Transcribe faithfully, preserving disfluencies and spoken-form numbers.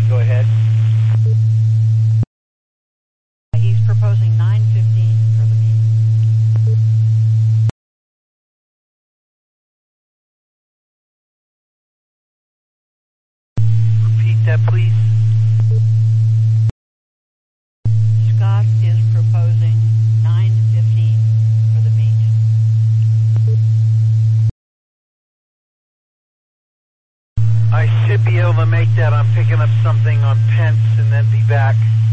Go ahead. He's proposing nine fifteen for the meet. Repeat that, please. Scott is proposing nine fifteen for the meet. I should be able to make that. I'm picking up something on Pence and then be back.